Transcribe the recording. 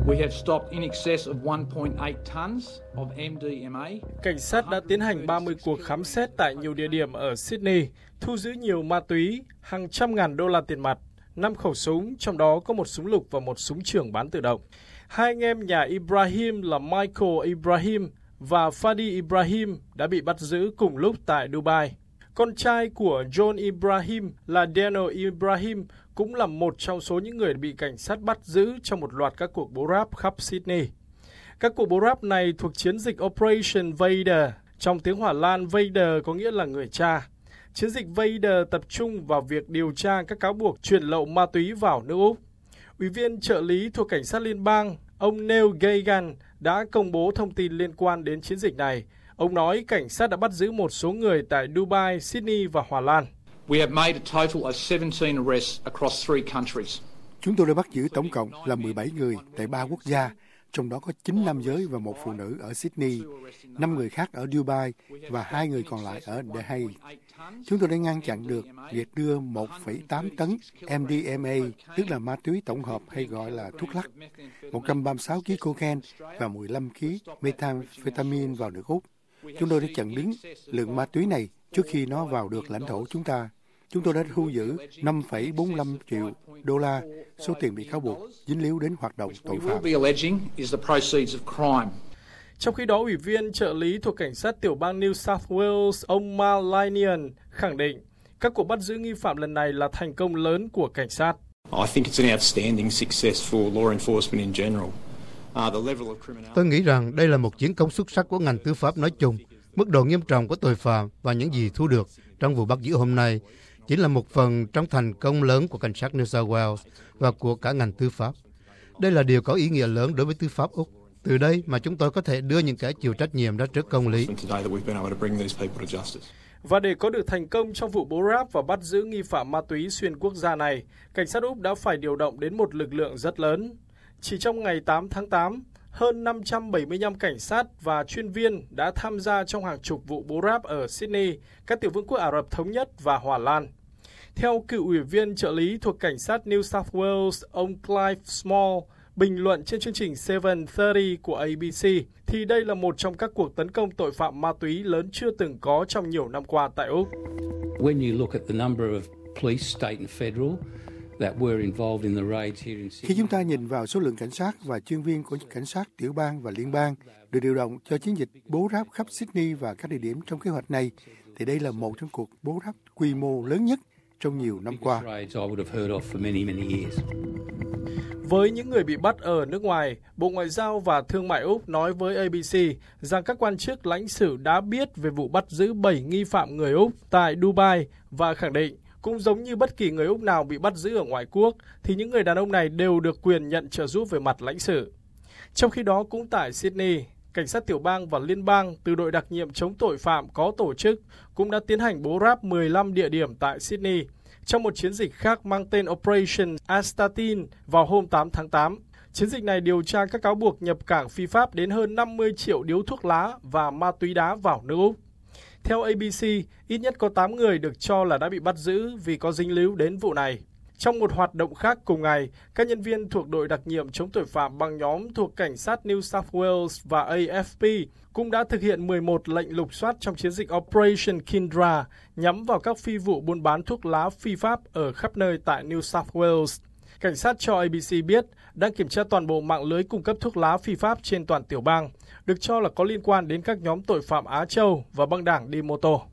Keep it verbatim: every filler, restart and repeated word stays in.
We have stopped in excess of one point eight tons of em đê em a. Cảnh sát đã tiến hành ba mươi cuộc khám xét tại nhiều địa điểm ở Sydney, thu giữ nhiều ma túy, hàng trăm ngàn đô la tiền mặt, năm khẩu súng, trong đó có một súng lục và một súng trường bán tự động. Hai anh em nhà Ibrahim là Michael Ibrahim và Fadi Ibrahim đã bị bắt giữ cùng lúc tại Dubai. Con trai của John Ibrahim là Daniel Ibrahim cũng là một trong số những người bị cảnh sát bắt giữ trong một loạt các cuộc bố ráp khắp Sydney. Các cuộc bố ráp này thuộc chiến dịch Operation Vader. Trong tiếng Hoa Lan, Vader có nghĩa là người cha. Chiến dịch Vader tập trung vào việc điều tra các cáo buộc chuyển lậu ma túy vào nước Úc. Ủy viên trợ lý thuộc cảnh sát liên bang, ông Neil Gagan đã công bố thông tin liên quan đến chiến dịch này. Ông nói cảnh sát đã bắt giữ một số người tại Dubai, Sydney và Hà Lan. We have made a total of seventeen arrests across three countries. Chúng tôi đã bắt giữ tổng cộng là mười bảy người tại ba quốc gia, trong đó có chín nam giới và một phụ nữ ở Sydney, năm người khác ở Dubai và hai người còn lại ở The Hague. Chúng tôi đã ngăn chặn được việc đưa một phẩy tám tấn em đê em a, tức là ma túy tổng hợp hay gọi là thuốc lắc, một trăm ba mươi sáu ki lô gam cocaine và mười lăm ki lô gam methamphetamine vào nước Úc. Chúng tôi đã chặn đứng lượng ma túy này trước khi nó vào được lãnh thổ chúng ta. Chúng tôi đã thu giữ năm phẩy bốn mươi lăm triệu đô la, số tiền bị cáo buộc dính líu đến hoạt động tội phạm. Trong khi đó, Ủy viên trợ lý thuộc cảnh sát tiểu bang New South Wales, ông Mal Linian, khẳng định các cuộc bắt giữ nghi phạm lần này là thành công lớn của cảnh sát. Tôi nghĩ rằng đây là một chiến công xuất sắc của ngành tư pháp nói chung. Mức độ nghiêm trọng của tội phạm và những gì thu được trong vụ bắt giữ hôm nay chỉ là một phần trong thành công lớn của cảnh sát New South Wales và của cả ngành tư pháp. Đây là điều có ý nghĩa lớn đối với tư pháp Úc. Từ đây mà chúng tôi có thể đưa những kẻ chịu trách nhiệm ra trước công lý. Và để có được thành công trong vụ bố ráp và bắt giữ nghi phạm ma túy xuyên quốc gia này, cảnh sát Úc đã phải điều động đến một lực lượng rất lớn. Chỉ trong ngày tám tháng tám, hơn năm trăm bảy mươi lăm cảnh sát và chuyên viên đã tham gia trong hàng chục vụ bố ráp ở Sydney, các tiểu vương quốc Ả Rập Thống Nhất và Hà Lan. Theo cựu ủy viên trợ lý thuộc cảnh sát New South Wales, ông Clive Small, bình luận trên chương trình seven thirty của A B C, thì đây là một trong các cuộc tấn công tội phạm ma túy lớn chưa từng có trong nhiều năm qua tại Úc. Khi chúng ta nhìn vào số lượng cảnh sát và chuyên viên của cảnh sát tiểu bang và liên bang được điều động cho chiến dịch bố ráp khắp Sydney và các địa điểm trong kế hoạch này, thì đây là một trong cuộc bố ráp quy mô lớn nhất trong nhiều năm qua. Với những người bị bắt ở nước ngoài, Bộ Ngoại giao và Thương mại Úc nói với A B C rằng các quan chức lãnh sự đã biết về vụ bắt giữ bảy nghi phạm người Úc tại Dubai và khẳng định cũng giống như bất kỳ người Úc nào bị bắt giữ ở ngoại quốc, thì những người đàn ông này đều được quyền nhận trợ giúp về mặt lãnh sự. Trong khi đó, cũng tại Sydney, cảnh sát tiểu bang và liên bang từ đội đặc nhiệm chống tội phạm có tổ chức cũng đã tiến hành bố ráp mười lăm địa điểm tại Sydney trong một chiến dịch khác mang tên Operation Astatin vào hôm tám tháng tám. Chiến dịch này điều tra các cáo buộc nhập cảng phi pháp đến hơn năm mươi triệu điếu thuốc lá và ma túy đá vào nước Úc. Theo A B C, ít nhất có tám người được cho là đã bị bắt giữ vì có dính líu đến vụ này. Trong một hoạt động khác cùng ngày, các nhân viên thuộc đội đặc nhiệm chống tội phạm băng nhóm thuộc cảnh sát New South Wales và A F P cũng đã thực hiện mười một lệnh lục soát trong chiến dịch Operation Kindra nhắm vào các phi vụ buôn bán thuốc lá phi pháp ở khắp nơi tại New South Wales. Cảnh sát cho A B C biết đang kiểm tra toàn bộ mạng lưới cung cấp thuốc lá phi pháp trên toàn tiểu bang, được cho là có liên quan đến các nhóm tội phạm Á Châu và băng đảng đi mô tô.